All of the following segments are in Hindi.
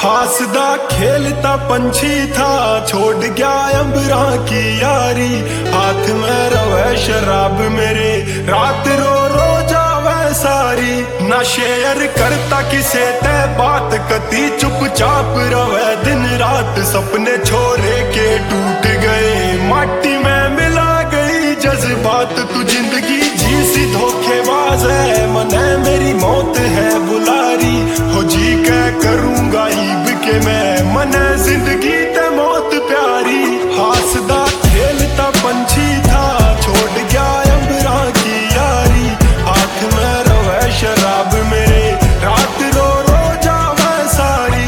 हासदा खेलता पंछी था, छोड़ गया अंबरा की यारी। हाथ में रवे शराब मेरे, रात रो रो जावे सारी। ना शेयर करता किसे ते बात, कती चुपचाप रवे दिन रात। सपने छोरे के टूट गए, माटी में मिला गई जज्बात। तू जिंदगी जी सी धोखेबाज है, मने मेरी मौत है बुलारी। हो जी के करूंगा ईब के मैं, मने जिंदगी ते मौत प्यारी। हासदा खेलता पंछी था, छोड़ गया अंबरा की यारी। हाथ में रवे शराब मेरे, रात रो रो जावे सारी।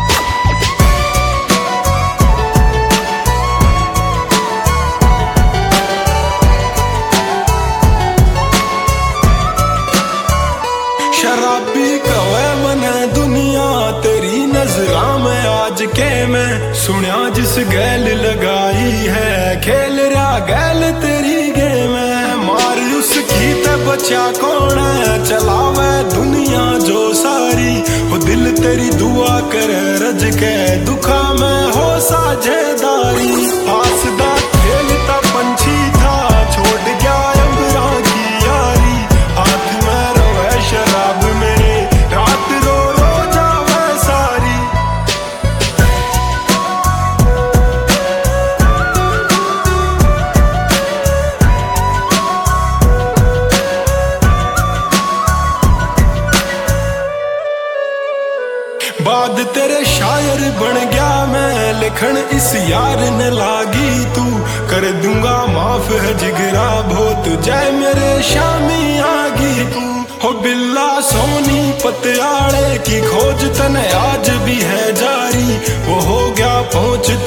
शराबी कवे मने दुनिया तेरी नजरा में आज के मैं। सुनिया जिस गैल लगाई है, खेल रहा गैल तेरी गेम है। मार उसकी ते बचा कौन है, चलावे दुनिया जो सारी। वो दिल तेरी दुआ करे रज के, दुखा में हो साझेदारी। हासदा खेलता पंछी था, छोड़ गया अंबरा की यारी। हाथ में रवे शराब मेरे, रात रो रो जावे सारी। बाद तेरे शायर बन गया मैं, लिखन इस यार ने लागी तू। कर दूंगा माफ है जिगरा बहुत, जय मेरे शामी आगी तू। हो बिल्ला सोनी पतियाड़े की खोज तने आज भी है जारी। वो हो गया पहुंच